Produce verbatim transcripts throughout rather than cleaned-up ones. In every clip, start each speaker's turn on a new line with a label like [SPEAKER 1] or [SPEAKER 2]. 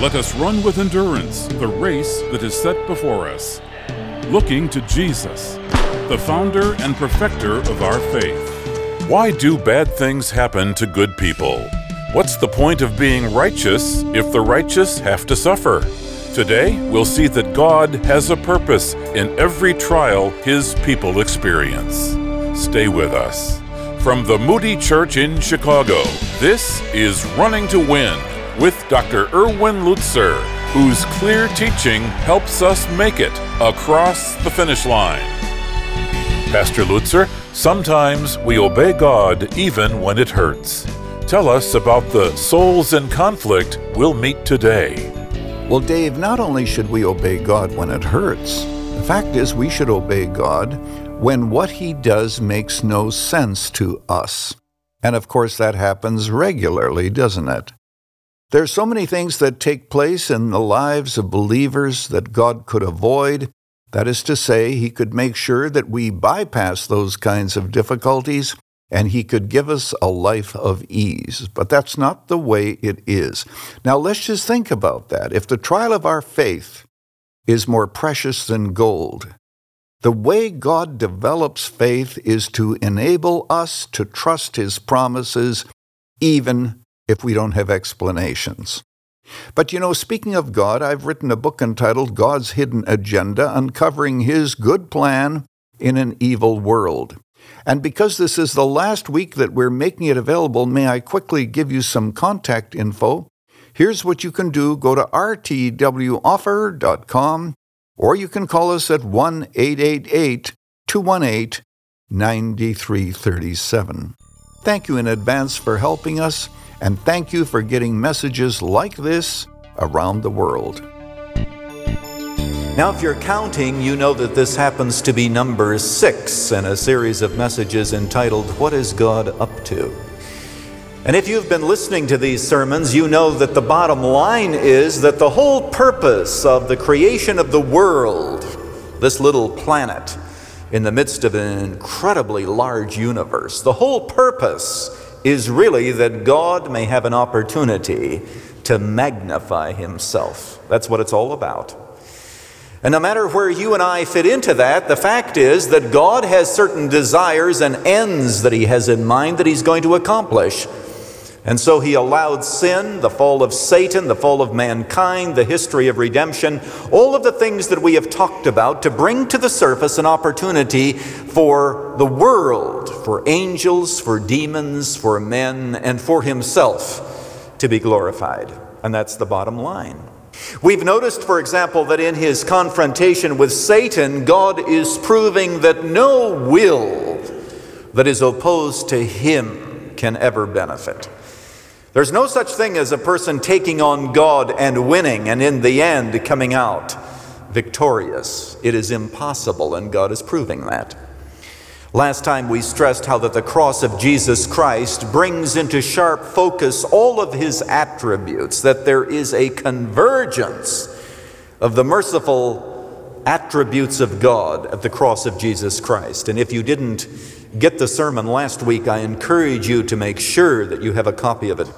[SPEAKER 1] Let us run with endurance the race that is set before us, looking to Jesus, the founder and perfecter of our faith. Why do bad things happen to good people? What's the point of being righteous if the righteous have to suffer? Today, we'll see that God has a purpose in every trial His people experience. Stay with us. From the Moody Church in Chicago, this is Running to Win with Doctor Erwin Lutzer, whose clear teaching helps us make it across the finish line. Pastor Lutzer, sometimes we obey God even when it hurts. Tell us about the souls in conflict we'll meet today.
[SPEAKER 2] Well, Dave, not only should we obey God when it hurts, the fact is we should obey God when what He does makes no sense to us. And of course that happens regularly, doesn't it? There's so many things that take place in the lives of believers that God could avoid. That is to say, He could make sure that we bypass those kinds of difficulties, and He could give us a life of ease. But that's not the way it is. Now, let's just think about that. If the trial of our faith is more precious than gold, the way God develops faith is to enable us to trust His promises, even if we don't have explanations. But you know, speaking of God, I've written a book entitled God's Hidden Agenda, uncovering His good plan in an evil world. And because this is the last week that we're making it available, may I quickly give you some contact info? Here's what you can do. Go to r t w offer dot com, or you can call us at one eight eight eight, two one eight, nine three three seven. Thank you in advance for helping us, and thank you for getting messages like this around the world.
[SPEAKER 3] Now, if you're counting, you know that this happens to be number six in a series of messages entitled, What is God Up To? And if you've been listening to these sermons, you know that the bottom line is that the whole purpose of the creation of the world, this little planet in the midst of an incredibly large universe, the whole purpose is really that God may have an opportunity to magnify Himself. That's what it's all about. And no matter where you and I fit into that, the fact is that God has certain desires and ends that He has in mind that He's going to accomplish. And so He allowed sin, the fall of Satan, the fall of mankind, the history of redemption, all of the things that we have talked about to bring to the surface an opportunity for the world, for angels, for demons, for men, and for Himself to be glorified. And that's the bottom line. We've noticed, for example, that in His confrontation with Satan, God is proving that no will that is opposed to Him can ever benefit. There's no such thing as a person taking on God and winning, and in the end coming out victorious. It is impossible, and God is proving that. Last time we stressed how that the cross of Jesus Christ brings into sharp focus all of His attributes, that there is a convergence of the merciful attributes of God at the cross of Jesus Christ. And if you didn't get the sermon last week, I encourage you to make sure that you have a copy of it.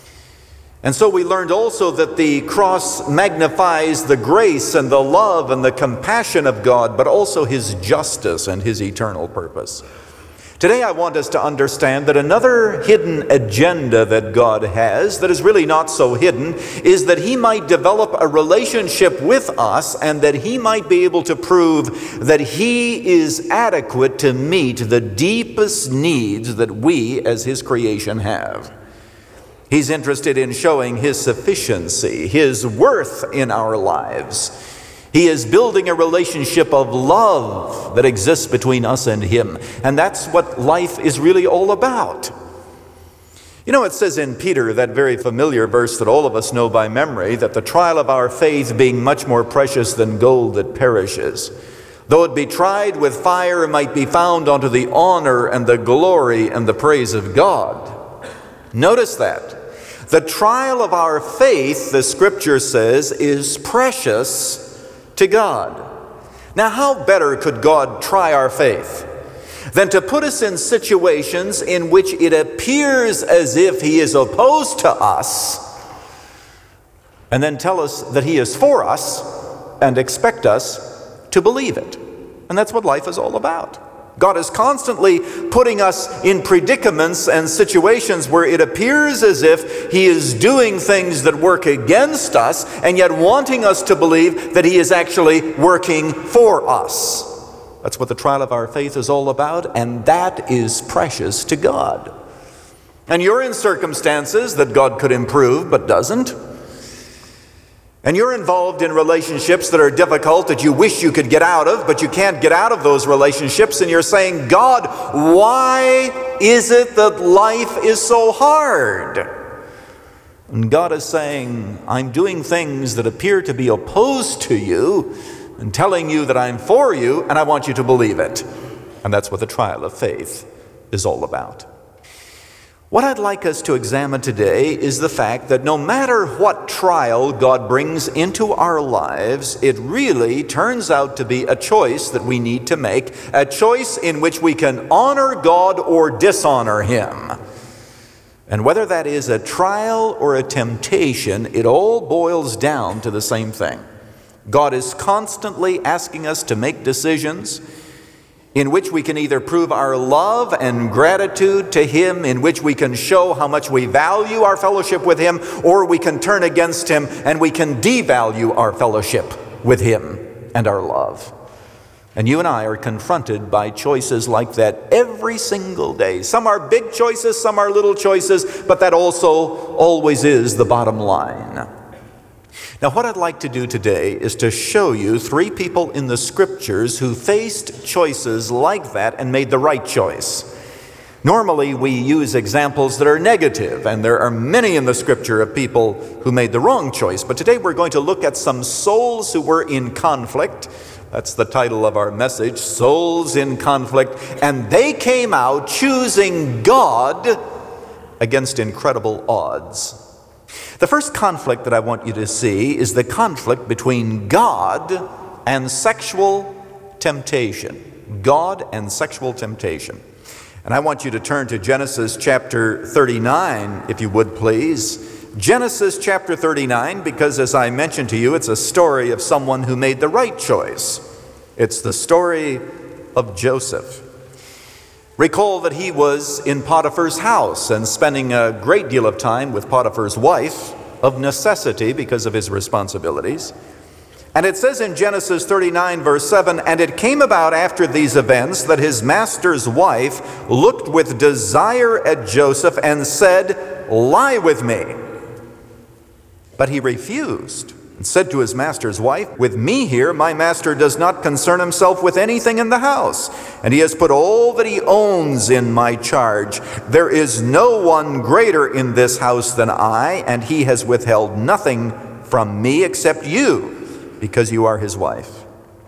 [SPEAKER 3] And so we learned also that the cross magnifies the grace and the love and the compassion of God, but also His justice and His eternal purpose. Today I want us to understand that another hidden agenda that God has, that is really not so hidden, is that He might develop a relationship with us and that He might be able to prove that He is adequate to meet the deepest needs that we as His creation have. He's interested in showing His sufficiency, His worth in our lives. He is building a relationship of love that exists between us and Him. And that's what life is really all about. You know, it says in Peter, that very familiar verse that all of us know by memory, that the trial of our faith being much more precious than gold that perishes, though it be tried with fire, might be found unto the honor and the glory and the praise of God. Notice that. The trial of our faith, the Scripture says, is precious to God. Now, how better could God try our faith than to put us in situations in which it appears as if He is opposed to us, and then tell us that he is for us and expect us to believe it. And that's what life is all about. God is constantly putting us in predicaments and situations where it appears as if he is doing things that work against us, and yet wanting us to believe that he is actually working for us. That's what the trial of our faith is all about, and that is precious to God. And you're in circumstances that God could improve but doesn't. And you're involved in relationships that are difficult, that you wish you could get out of, but you can't get out of those relationships, and you're saying, God, why is it that life is so hard? And God is saying, I'm doing things that appear to be opposed to you and telling you that I'm for you, and I want you to believe it. And that's what the trial of faith is all about. What I'd like us to examine today is the fact that no matter what trial God brings into our lives, it really turns out to be a choice that we need to make, a choice in which we can honor God or dishonor him. And whether that is a trial or a temptation, it all boils down to the same thing. God is constantly asking us to make decisions in which we can either prove our love and gratitude to him, in which we can show how much we value our fellowship with him, or we can turn against him and we can devalue our fellowship with him and our love. And you and I are confronted by choices like that every single day. Some are big choices, some are little choices, but that also always is the bottom line. Now, what I'd like to do today is to show you three people in the Scriptures who faced choices like that and made the right choice. Normally, we use examples that are negative, and there are many in the Scripture of people who made the wrong choice. But today we're going to look at some souls who were in conflict. That's the title of our message, Souls in Conflict. And they came out choosing God against incredible odds. The first conflict that I want you to see is the conflict between God and sexual temptation. God and sexual temptation. And I want you to turn to Genesis chapter thirty-nine, if you would please. Genesis chapter thirty-nine, because as I mentioned to you, it's a story of someone who made the right choice. It's the story of Joseph. Recall that he was in Potiphar's house and spending a great deal of time with Potiphar's wife of necessity because of his responsibilities. And it says in Genesis thirty-nine verse seven, and it came about after these events that his master's wife looked with desire at Joseph and said, lie with me. But he refused and said to his master's wife, with me here, my master does not concern himself with anything in the house, and he has put all that he owns in my charge. There is no one greater in this house than I, and he has withheld nothing from me except you, because you are his wife.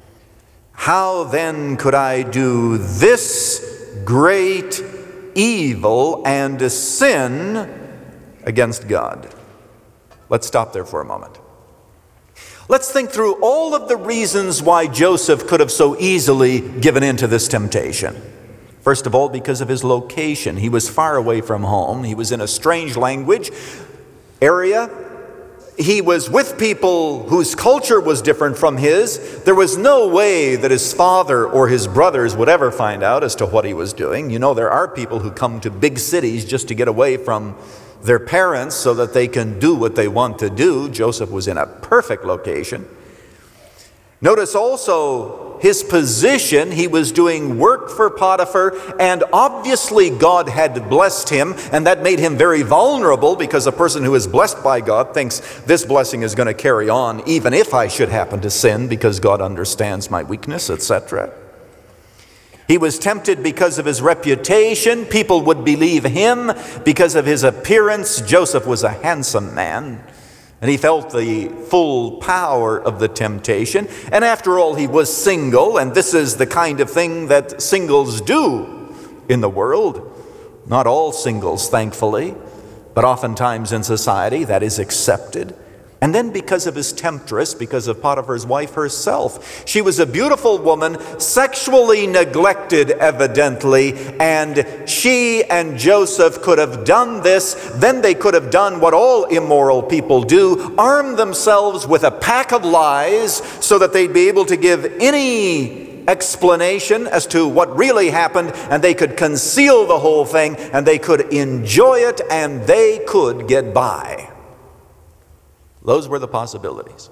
[SPEAKER 3] How then could I do this great evil and sin against God? Let's stop there for a moment. Let's think through all of the reasons why Joseph could have so easily given in to this temptation. First of all, because of his location. He was far away from home. He was in a strange language area. He was with people whose culture was different from his. There was no way that his father or his brothers would ever find out as to what he was doing. You know, there are people who come to big cities just to get away from their parents so that they can do what they want to do. Joseph was in a perfect location. Notice also his position. He was doing work for Potiphar, and obviously God had blessed him, and that made him very vulnerable, because a person who is blessed by God thinks this blessing is going to carry on even if I should happen to sin, because God understands my weakness, et cetera. He was tempted because of his reputation. People would believe him because of his appearance. Joseph was a handsome man, and he felt the full power of the temptation. And after all, he was single, and this is the kind of thing that singles do in the world. Not all singles, thankfully, but oftentimes in society that is accepted. And then because of his temptress, because of Potiphar's wife herself, she was a beautiful woman, sexually neglected evidently, and she and Joseph could have done this. Then they could have done what all immoral people do, arm themselves with a pack of lies so that they'd be able to give any explanation as to what really happened, and they could conceal the whole thing, and they could enjoy it, and they could get by. Those were the possibilities.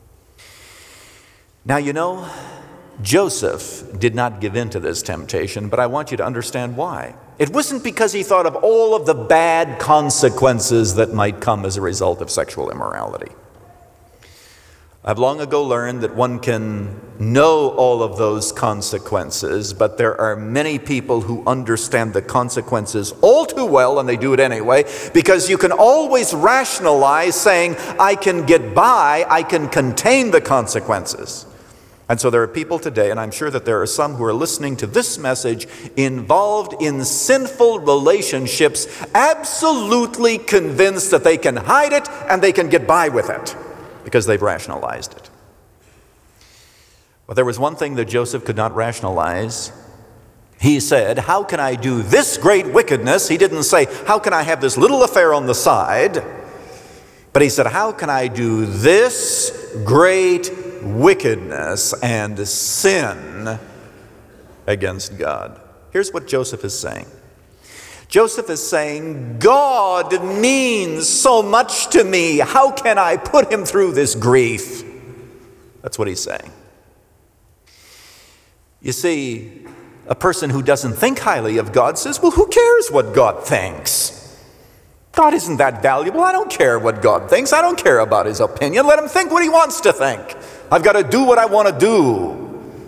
[SPEAKER 3] Now, you know, Joseph did not give in to this temptation, but I want you to understand why. It wasn't because he thought of all of the bad consequences that might come as a result of sexual immorality. I've long ago learned that one can know all of those consequences, but there are many people who understand the consequences all too well, and they do it anyway, because you can always rationalize saying, I can get by, I can contain the consequences. And so there are people today, and I'm sure that there are some who are listening to this message, involved in sinful relationships, absolutely convinced that they can hide it and they can get by with it, because they've rationalized it. But there was one thing that Joseph could not rationalize. He said, how can I do this great wickedness? He didn't say, how can I have this little affair on the side? But he said, how can I do this great wickedness and sin against God? Here's what Joseph is saying. Joseph is saying, God means so much to me. How can I put him through this grief? That's what he's saying. You see, a person who doesn't think highly of God says, well, who cares what God thinks? God isn't that valuable. I don't care what God thinks. I don't care about his opinion. Let him think what he wants to think. I've got to do what I want to do.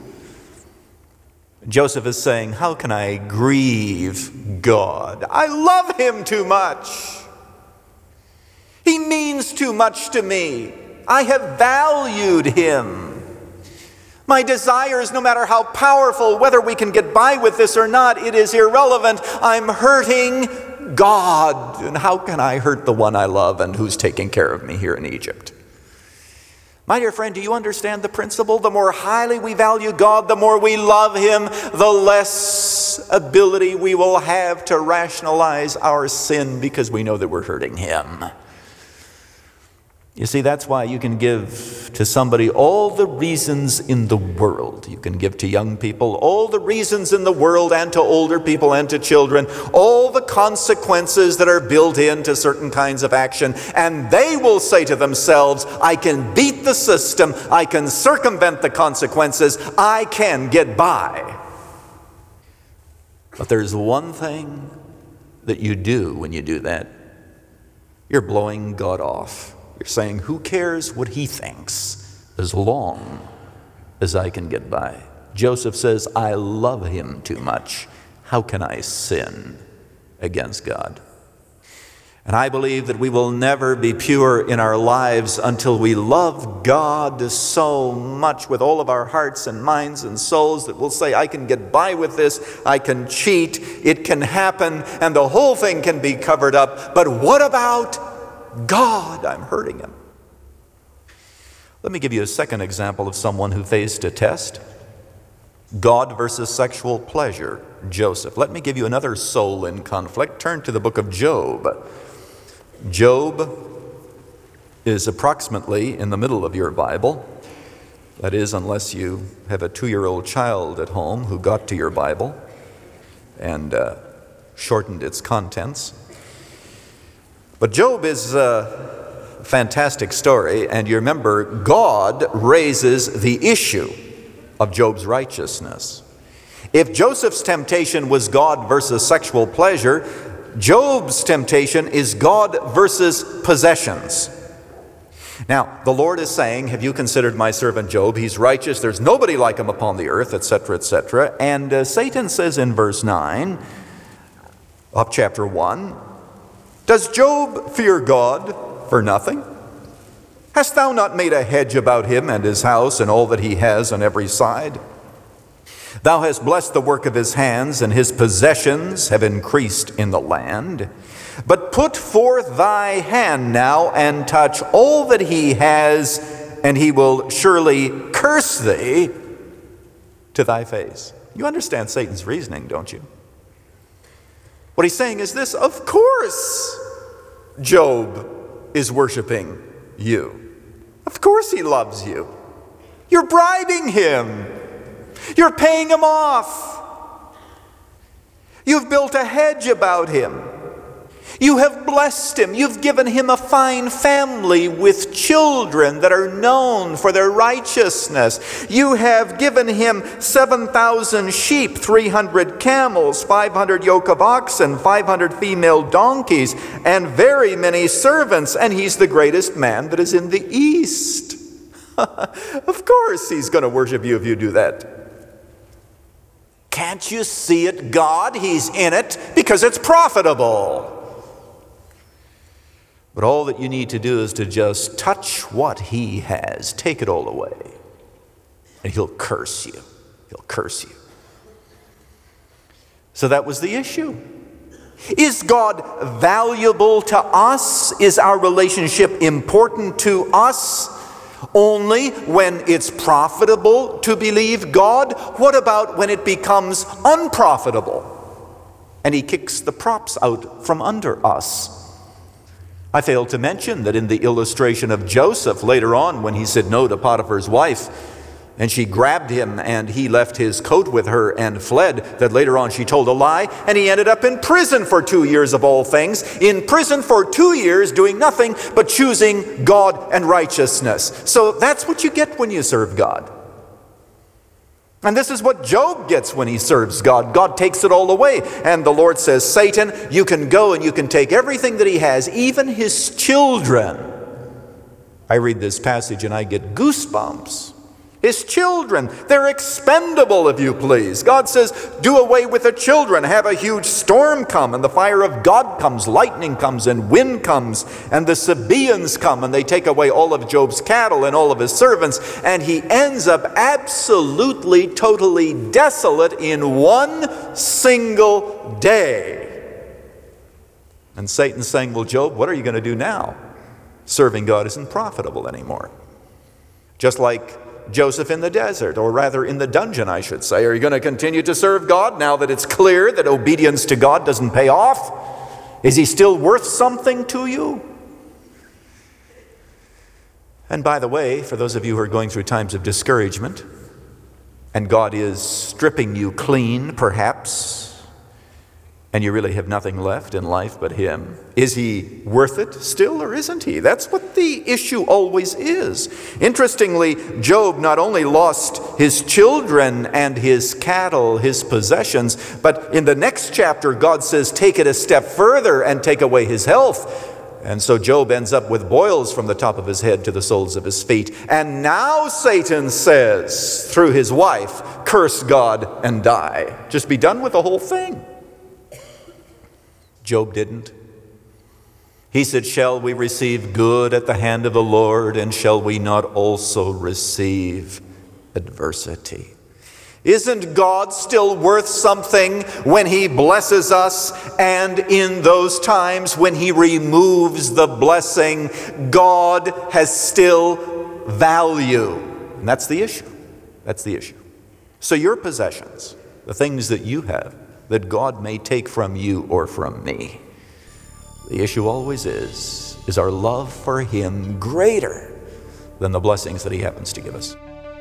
[SPEAKER 3] Joseph is saying, how can I grieve God? I love him too much. He means too much to me. I have valued him. My desires, no matter how powerful, whether we can get by with this or not, it is irrelevant. I'm hurting God. And how can I hurt the one I love and who's taking care of me here in Egypt? My dear friend, do you understand the principle? The more highly we value God, the more we love him, the less ability we will have to rationalize our sin because we know that we're hurting him. You see, that's why you can give to somebody all the reasons in the world. You can give to young people all the reasons in the world, and to older people and to children, all the consequences that are built into certain kinds of action. And they will say to themselves, I can beat the system, I can circumvent the consequences, I can get by. But there's one thing that you do when you do that. You're blowing God off. You're saying, who cares what he thinks as long as I can get by? Joseph says, I love him too much. How can I sin against God? And I believe that we will never be pure in our lives until we love God so much with all of our hearts and minds and souls that we'll say, I can get by with this, I can cheat, it can happen, and the whole thing can be covered up. But what about God? I'm hurting him. Let me give you a second example of someone who faced a test. God versus sexual pleasure, Joseph. Let me give you another soul in conflict. Turn to the book of Job. Job is approximately in the middle of your Bible. That is, unless you have a two-year-old child at home who got to your Bible and uh, shortened its contents. But Job is a fantastic story, and you remember God raises the issue of Job's righteousness. If Joseph's temptation was God versus sexual pleasure, Job's temptation is God versus possessions. Now, the Lord is saying, have you considered my servant Job? He's righteous, there's nobody like him upon the earth, et cetera, et cetera. And uh, Satan says in verse nine of chapter one, does Job fear God for nothing? Hast thou not made a hedge about him and his house and all that he has on every side? Thou hast blessed the work of his hands, and his possessions have increased in the land. But put forth thy hand now and touch all that he has, and he will surely curse thee to thy face. You understand Satan's reasoning, don't you? What he's saying is this: of course Job is worshiping you. Of course he loves you. You're bribing him. You're paying him off. You've built a hedge about him. You have blessed him. You've given him a fine family with children that are known for their righteousness. You have given him seven thousand sheep, three hundred camels, five hundred yoke of oxen, five hundred female donkeys, and very many servants, and he's the greatest man that is in the East. Of course he's going to worship you if you do that. Can't you see it, God? He's in it because it's profitable. But all that you need to do is to just touch what he has. Take it all away. And he'll curse you. He'll curse you. So that was the issue. Is God valuable to us? Is our relationship important to us only when it's profitable to believe God? What about when it becomes unprofitable and he kicks the props out from under us? I failed to mention that in the illustration of Joseph later on, when he said no to Potiphar's wife and she grabbed him and he left his coat with her and fled, that later on she told a lie and he ended up in prison for two years of all things. In prison for two years doing nothing but choosing God and righteousness. So that's what you get when you serve God. And this is what Job gets when he serves God. God takes it all away. And the Lord says, Satan, you can go and you can take everything that he has, even his children. I read this passage and I get goosebumps. His children, they're expendable, if you please. God says, do away with the children. Have a huge storm come, and the fire of God comes, lightning comes, and wind comes, and the Sabaeans come, and they take away all of Job's cattle and all of his servants, and he ends up absolutely, totally desolate in one single day. And Satan's saying, well, Job, what are you going to do now? Serving God isn't profitable anymore. Just like Joseph in the desert, or rather in the dungeon, I should say. Are you going to continue to serve God now that it's clear that obedience to God doesn't pay off? Is he still worth something to you? And by the way, for those of you who are going through times of discouragement, and God is stripping you clean, perhaps, and you really have nothing left in life but him, is he worth it still, or isn't he? That's what the issue always is. Interestingly, Job not only lost his children and his cattle, his possessions, but in the next chapter, God says, take it a step further and take away his health. And so Job ends up with boils from the top of his head to the soles of his feet. And now Satan says, through his wife, curse God and die. Just be done with the whole thing. Job didn't. He said, shall we receive good at the hand of the Lord, and shall we not also receive adversity? Isn't God still worth something when he blesses us, and in those times when he removes the blessing, God has still value? And that's the issue. That's the issue. So your possessions, the things that you have, that God may take from you or from me, the issue always is, is our love for him greater than the blessings that he happens to give us?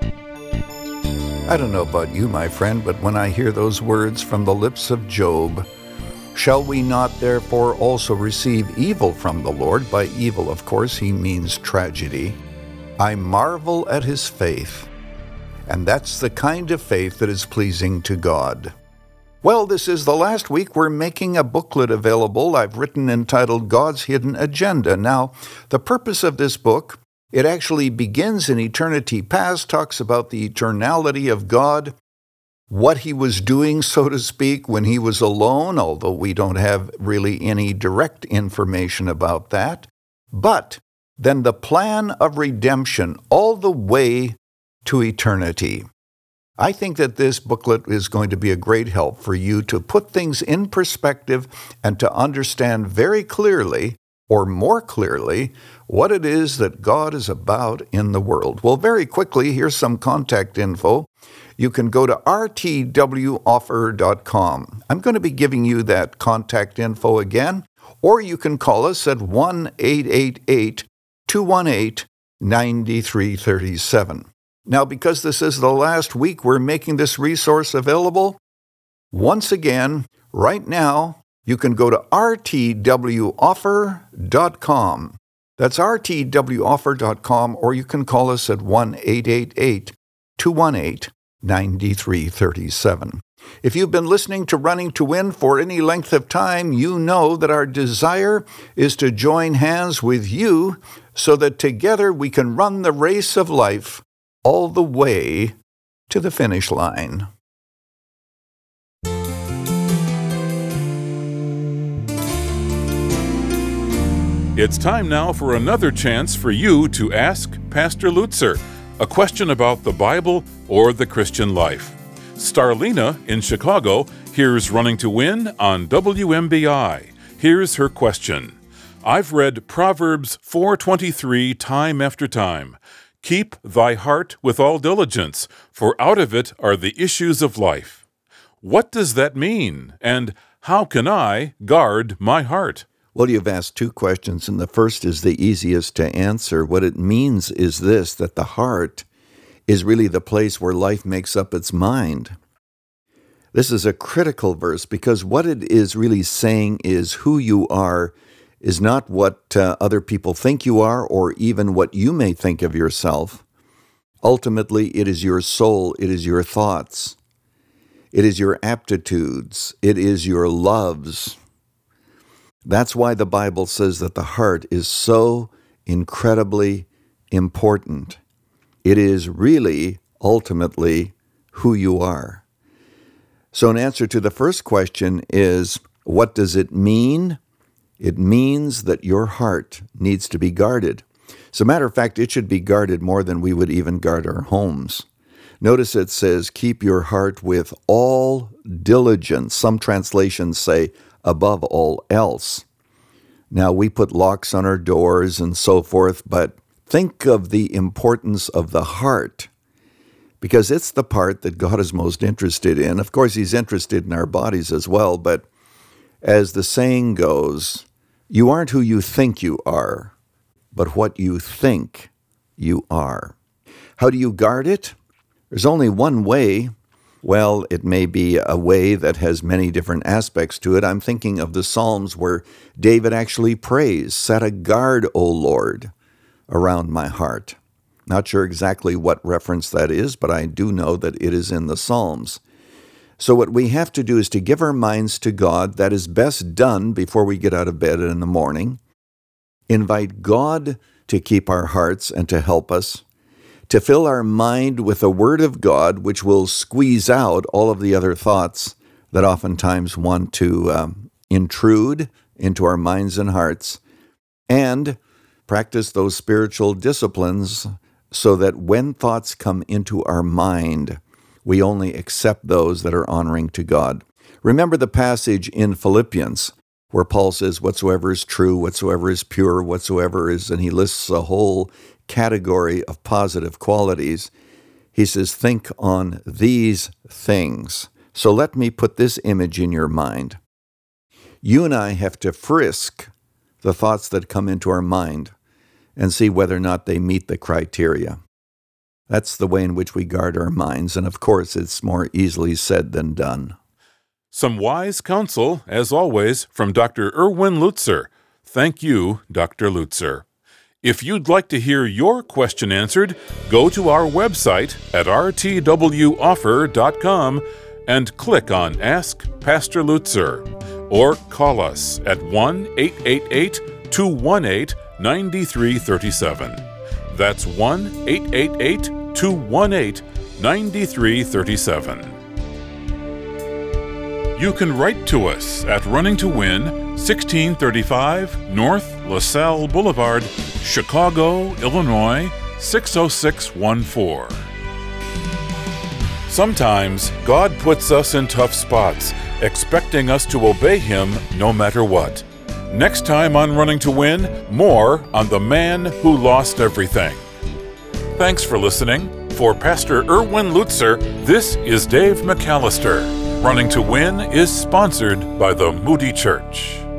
[SPEAKER 2] I don't know about you, my friend, but when I hear those words from the lips of Job, shall we not therefore also receive evil from the Lord? By evil, of course, he means tragedy. I marvel at his faith, and that's the kind of faith that is pleasing to God. Well, this is the last week we're making a booklet available I've written entitled God's Hidden Agenda. Now, the purpose of this book, it actually begins in eternity past, talks about the eternality of God, what he was doing, so to speak, when he was alone, although we don't have really any direct information about that. But then the plan of redemption all the way to eternity. I think that this booklet is going to be a great help for you to put things in perspective and to understand very clearly, or more clearly, what it is that God is about in the world. Well, very quickly, here's some contact info. You can go to r t w offer dot com. I'm going to be giving you that contact info again, or you can call us at one eight eight eight, two one eight, nine three three seven. Now, because this is the last week we're making this resource available, once again, right now, you can go to r t w offer dot com. That's r t w offer dot com, or you can call us at one eight eight eight, two one eight, nine three three seven. If you've been listening to Running to Win for any length of time, you know that our desire is to join hands with you so that together we can run the race of life all the way to the finish line.
[SPEAKER 1] It's time now for another chance for you to ask Pastor Lutzer a question about the Bible or the Christian life. Starlina in Chicago hears Running to Win on W M B I. Here's her question. I've read Proverbs four twenty-three time after time. Keep thy heart with all diligence, for out of it are the issues of life. What does that mean, and how can I guard my heart?
[SPEAKER 2] Well, you've asked two questions, and the first is the easiest to answer. What it means is this, that the heart is really the place where life makes up its mind. This is a critical verse because what it is really saying is who you are is not what uh, other people think you are or even what you may think of yourself. Ultimately, it is your soul, it is your thoughts, it is your aptitudes, it is your loves. That's why the Bible says that the heart is so incredibly important. It is really, ultimately, who you are. So an answer to the first question is, what does it mean? It means that your heart needs to be guarded. As a matter of fact, it should be guarded more than we would even guard our homes. Notice it says, keep your heart with all diligence. Some translations say, above all else. Now, we put locks on our doors and so forth, but think of the importance of the heart, because it's the part that God is most interested in. Of course, He's interested in our bodies as well, but as the saying goes, you aren't who you think you are, but what you think you are. How do you guard it? There's only one way. Well, it may be a way that has many different aspects to it. I'm thinking of the Psalms where David actually prays, set a guard, O Lord, around my heart. Not sure exactly what reference that is, but I do know that it is in the Psalms. So what we have to do is to give our minds to God. That is best done before we get out of bed in the morning. Invite God to keep our hearts and to help us, to fill our mind with the Word of God, which will squeeze out all of the other thoughts that oftentimes want to um, intrude into our minds and hearts, and practice those spiritual disciplines so that when thoughts come into our mind, we only accept those that are honoring to God. Remember the passage in Philippians where Paul says, whatsoever is true, whatsoever is pure, whatsoever is, and he lists a whole category of positive qualities. He says, think on these things. So let me put this image in your mind. You and I have to frisk the thoughts that come into our mind and see whether or not they meet the criteria. That's the way in which we guard our minds, and of course, it's more easily said than done.
[SPEAKER 1] Some wise counsel, as always, from Doctor Erwin Lutzer. Thank you, Doctor Lutzer. If you'd like to hear your question answered, go to our website at r t w offer dot com and click on Ask Pastor Lutzer, or call us at one eight eight eight, two one eight, nine three three seven. That's one eight eight eight, two one eight, nine three three seven. You can write to us at Running to Win, sixteen thirty-five North LaSalle Boulevard, Chicago, Illinois, six oh six one four. Sometimes God puts us in tough spots, expecting us to obey Him no matter what. Next time on Running to Win, more on the man who lost everything. Thanks for listening. For Pastor Erwin Lutzer, this is Dave McAllister. Running to Win is sponsored by the Moody Church.